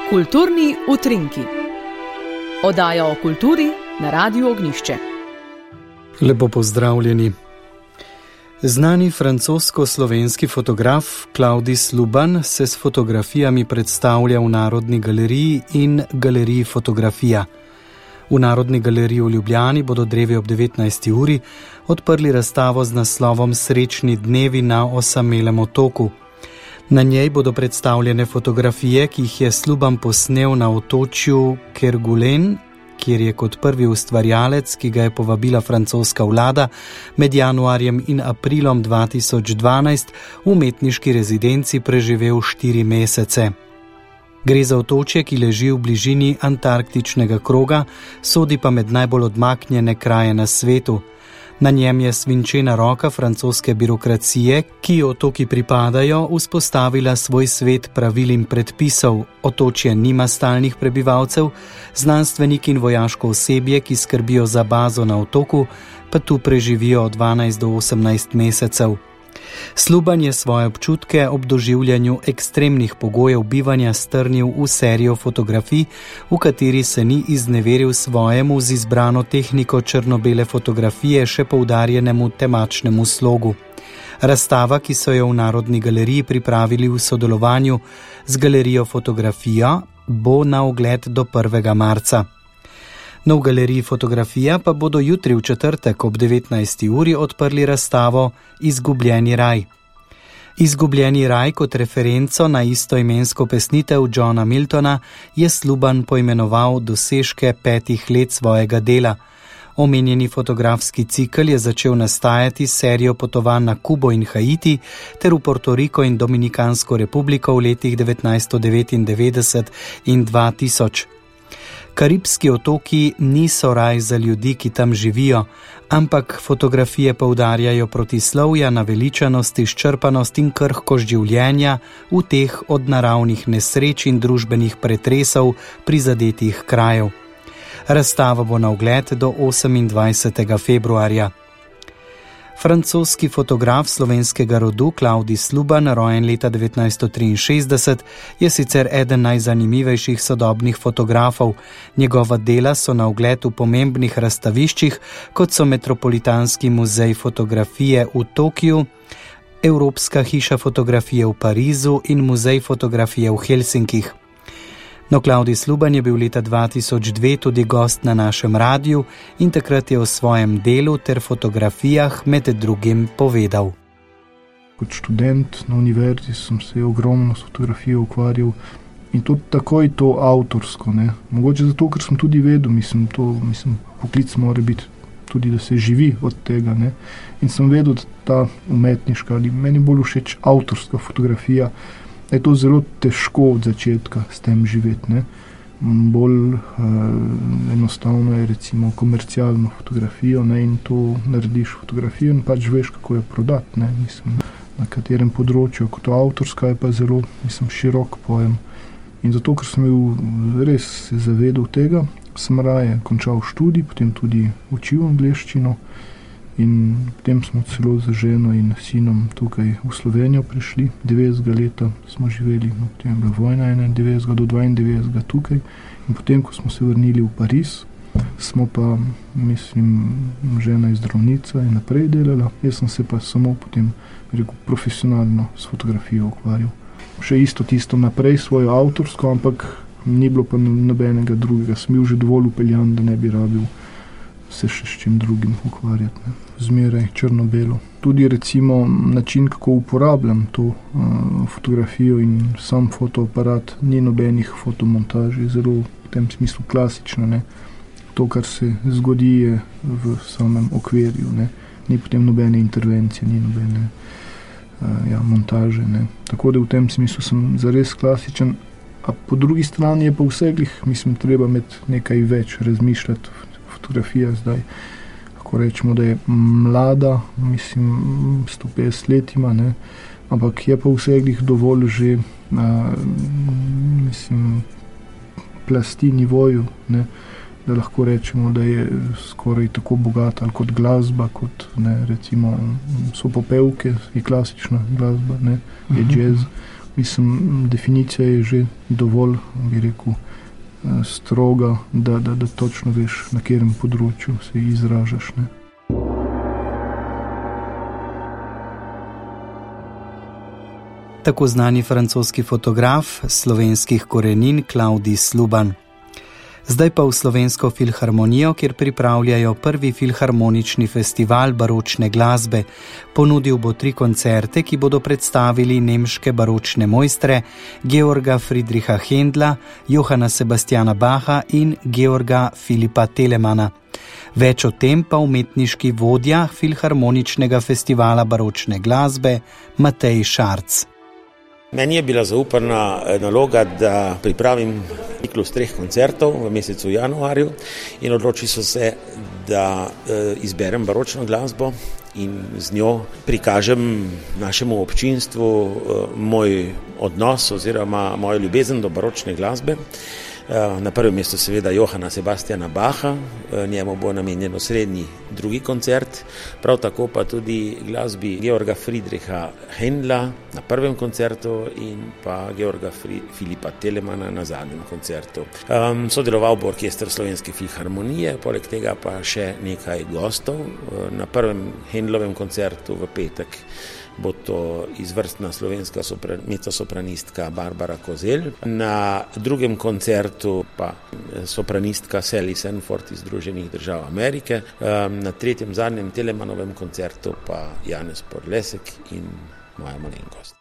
Kulturni utrinki. Oddaja o kulturi na Radiu Ognjišče. Lepo pozdravljeni. Znani francosko-slovenski fotograf Claudis Luban se s fotografijami predstavlja v Narodni galeriji in Galeriji Fotografija. V Narodni galeriji v Ljubljani bodo drevi ob 19. uri odprli razstavo z naslovom Srečni dnevi na osamelem otoku. Na njej bodo predstavljene fotografije, ki jih je Luban posnel na otočju Kerguelen, kjer je kot prvi ustvarjalec, ki ga je povabila francoska vlada, med januarjem in aprilom 2012 v umetniški rezidenci preživel 4 mesece. Gre za otočje, ki leži v bližini antarktičnega kroga, sodi pa med najbolj odmaknjene kraje na svetu. Na njem je svinčena roka francoske birokracije, ki otoki pripadajo, vzpostavila svoj svet pravil in predpisov. Otočje nima stalnih prebivalcev, znanstveniki in vojaško osebje, ki skrbijo za bazo na otoku, pa tu preživijo od 12 do 18 mesecev. Luban je svoje občutke ob doživljanju ekstremnih pogojev bivanja strnil v serijo fotografij, v kateri se ni izneveril svojemu z izbrano tehniko črno-bele fotografije še poudarjenemu temačnemu slogu. Razstava, ki so jo v Narodni galeriji pripravili v sodelovanju z Galerijo Fotografija, bo na ogled do 1. marca. V Galeriji Fotografija pa bodo jutri v četrtek ob 19. uri odprli razstavo Izgubljeni raj. Izgubljeni raj kot referenco na istoimensko pesnitev Johna Miltona je Luban poimenoval dosežke 5 let svojega dela. Omenjeni fotografski cikel je začel nastajati s serijo potovanj na Kubo in Haiti ter v Portoriko in Dominikansko republiko v letih 1999 in 2000. Karibski otoki niso raj za ljudi, ki tam živijo, ampak fotografije poudarjajo protislovja, naveličanost, izčrpanost in krhkost življenja v teh od naravnih nesreč in družbenih pretresov prizadetih krajev. Razstava bo na ogled do 28. februarja. Francoski fotograf slovenskega rodu Claudis Luban, rojen leta 1963, je sicer eden najzanimivejših sodobnih fotografov. Njegova dela so na ogled v pomembnih razstaviščih, kot so Metropolitanski muzej fotografije v Tokiu, Evropska hiša fotografije v Parizu in Muzej fotografije v Helsinkih. Claudis Luban je bil leta 2002 tudi gost na našem radiju in takrat je o svojem delu ter fotografijah med drugim povedal. Kot študent na univerzi sem se ogromno s fotografijo ukvarjal in tudi takoj to avtorsko. Mogoče zato, ker sem tudi vedel, poklic mora biti tudi, da se živi od tega. In sem vedel, da ta umetniška ali meni bolj všeč avtorska fotografija, je to zelo težko od začetka s tem živeti. Bolj enostavno je recimo komercialno fotografijo in to narediš fotografijo in pač veš, kako jo prodati. Na katerem področju, kot avtorska je pa zelo širok pojem. In zato, ker sem bil res se zavedal tega, sem raje končal študij, potem tudi učil angleščino in potem smo celo z ženo in sinom tukaj v Slovenijo prišli. 90 leta smo živeli, potem je bila vojna 91 do 92 tukaj in potem, ko smo se vrnili v Pariz, smo pa, žena je zdravnica in naprej delala, jaz sem se pa samo potem, profesionalno s fotografijo ukvarjal. Še tisto naprej svojo avtorsko, ampak ni bilo pa nobenega drugega, sem bil že dovolj upeljan, da ne bi rabil se še s čim drugim ukvarjati. Zmeraj črno-belo. Tudi recimo način, kako uporabljam to fotografijo in sam fotoaparat, ni nobenih fotomontažij, zelo v tem smislu klasično. To, kar se zgodi, je v samem okvirju. Ni potem nobene intervencije, ni nobene montaže. Tako da v tem smislu sem zares klasičen. A po drugi strani je pa vseglih, treba imeti nekaj več razmišljati. Fotografija zdaj, lahko rečemo, da je mlada, 150 let ima, ampak je pa vseglih dovolj že, plasti nivoju, da lahko rečemo, da je skoraj tako bogata kot glasba, kot recimo so popevke, je klasična glasba, je jazz. Mislim, definicija je že dovolj, bi rekel, stroga, da točno veš, na katerem področju se izražaš, ne. Tako znani francoski fotograf slovenskih korenin Claudis Luban. Zdaj pa v Slovensko filharmonijo, kjer pripravljajo prvi filharmonični festival baročne glasbe. Ponudil bo 3 koncerte, ki bodo predstavili nemške baročne mojstre Georga Friedricha Händla, Johanna Sebastiana Bacha in Georga Philippa Telemana. Več o tem pa umetniški vodja filharmoničnega festivala baročne glasbe Matej Šarc. Meni je bila zaupana naloga, da pripravim ciklus 3 koncertov v mesecu januarju in odločil so se, da izberem baročno glasbo in z njo prikažem našemu občinstvu moj odnos oziroma mojo ljubezen do baročne glasbe. Na prvem mestu seveda Johanna Sebastiana Bacha, njemu bo namenjen osrednji 2. koncert, prav tako pa tudi glasbi Georga Friedricha Händla na prvem koncertu in pa Georga Philippa Telemana na zadnjem koncertu. Sodeloval bo orkester Slovenske filharmonije, poleg tega pa še nekaj gostov. Na prvem Händlovem koncertu v petek bo to izvrstna slovenska mezzosopranistka Barbara Kozelj. Na drugem koncertu pa sopranistka Sally Sanford iz Združenih držav Amerike. Na tretjem, zadnjem Telemanovem koncertu pa Janez Podlesek in moja malenkost.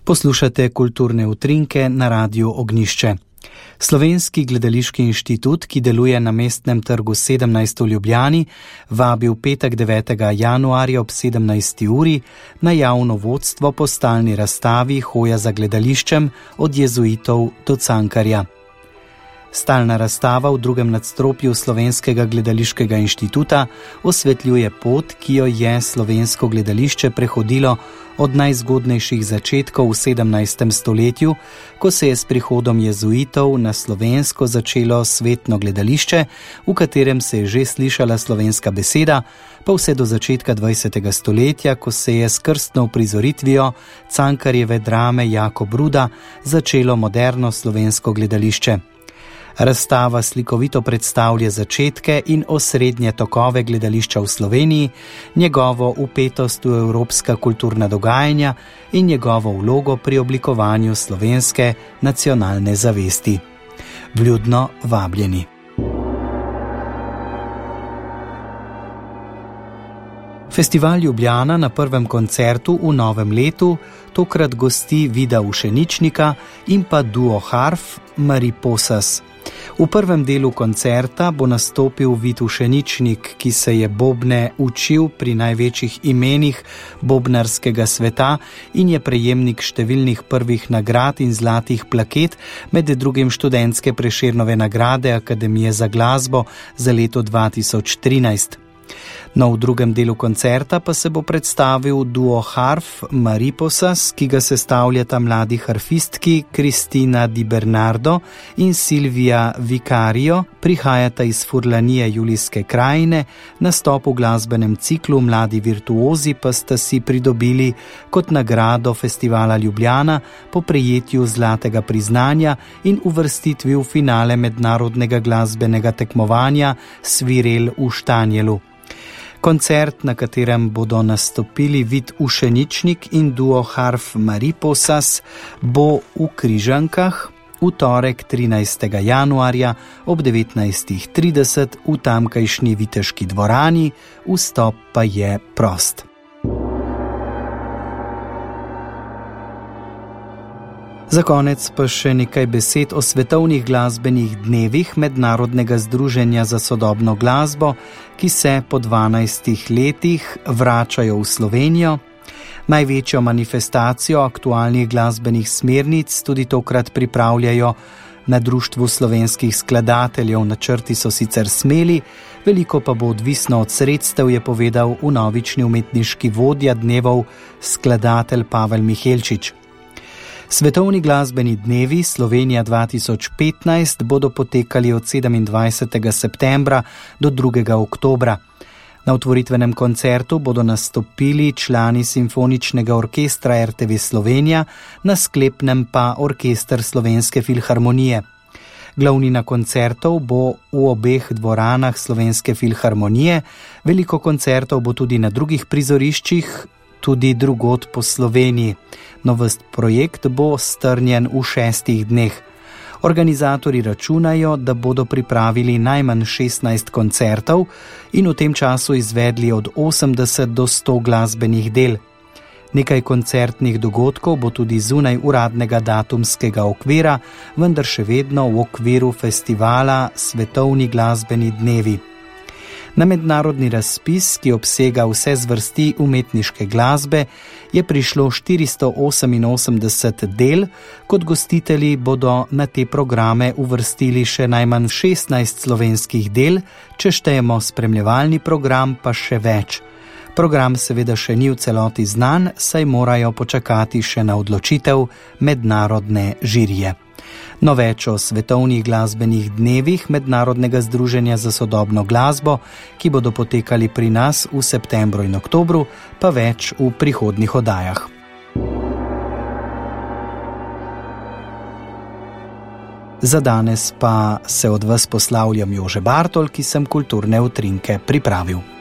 Poslušate kulturne utrinke na Radiu Ognjišče. Slovenski gledališki inštitut, ki deluje na Mestnem trgu 17 v Ljubljani, vabi v petek 9. januarja ob 17. uri na javno vodstvo po stalni razstavi Hoja za gledališčem od jezuitov do Cankarja. Stalna razstava v drugem nadstropju Slovenskega gledališkega inštituta osvetljuje pot, ki jo je slovensko gledališče prehodilo od najzgodnejših začetkov v 17. stoletju, ko se je s prihodom jezuitov na slovensko začelo svetno gledališče, v katerem se je že slišala slovenska beseda, pa vse do začetka 20. stoletja, ko se je s krstno uprizoritvijo Cankarjeve drame Jakob Ruda začelo moderno slovensko gledališče. Razstava slikovito predstavlja začetke in osrednje tokove gledališča v Sloveniji, njegovo vpetost v evropska kulturna dogajanja in njegovo vlogo pri oblikovanju slovenske nacionalne zavesti. Vljudno vabljeni. Festival Ljubljana na prvem koncertu v novem letu tokrat gosti Vida Ušeničnika in pa duo harf Mariposas. V prvem delu koncerta bo nastopil Vid Ušeničnik, ki se je bobne učil pri največjih imenih bobnarskega sveta in je prejemnik številnih prvih nagrad in zlatih plaket, med drugim študentske Prešernove nagrade Akademije za glasbo za leto 2013. No, v drugem delu koncerta pa se bo predstavil duo harf Mariposas, ki ga sestavljata mladi harfistki Cristina Di Bernardo in Silvia Vicario, prihajata iz Furlanije Julijske krajine, nastop v glasbenem ciklu Mladi virtuozi pa sta si pridobili kot nagrado Festivala Ljubljana po prejetju zlatega priznanja in uvrstitvi v finale mednarodnega glasbenega tekmovanja Svirel v Štanjelu. Koncert, na katerem bodo nastopili Vid Ušeničnik in duo harf Mariposas, bo v Križankah v torek 13. januarja ob 19.30 v tamkajšnji Viteški dvorani, vstop pa je prost. Za konec pa še nekaj besed o svetovnih glasbenih dnevih Mednarodnega združenja za sodobno glasbo, ki se po 12 letih vračajo v Slovenijo. Največjo manifestacijo aktualnih glasbenih smernic tudi tokrat pripravljajo na Društvu slovenskih skladateljev. Načrti so sicer smeli, veliko pa bo odvisno od sredstev, je povedal vnovični umetniški vodja dnevov skladatelj Pavel Mihelčič. Svetovni glasbeni dnevi Slovenija 2015 bodo potekali od 27. septembra do 2. oktobra. Na otvoritvenem koncertu bodo nastopili člani Simfoničnega orkestra RTV Slovenija, na sklepnem pa Orkester Slovenske filharmonije. Glavnina koncertov bo v obeh dvoranah Slovenske filharmonije, veliko koncertov bo tudi na drugih prizoriščih, tudi drugod po Sloveniji. Novost projekt bo strnjen v 6 dneh. Organizatorji računajo, da bodo pripravili najmanj 16 koncertov in v tem času izvedli od 80 do 100 glasbenih del. Nekaj koncertnih dogodkov bo tudi zunaj uradnega datumskega okvira, vendar še vedno v okviru festivala Svetovni glasbeni dnevi. Na mednarodni razpis, ki obsega vse zvrsti umetniške glasbe, je prišlo 488 del, kot gostitelji bodo na te programe uvrstili še najmanj 16 slovenskih del, če štejemo spremljevalni program pa še več. Program seveda še ni v celoti znan, saj morajo počakati še na odločitev mednarodne žirije. No, več o svetovnih glasbenih dnevih Mednarodnega združenja za sodobno glasbo, ki bodo potekali pri nas v septembru in oktobru, pa več v prihodnjih oddajah. Za danes pa se od vas poslavljam Jože Bartol, ki sem kulturne utrinke pripravil.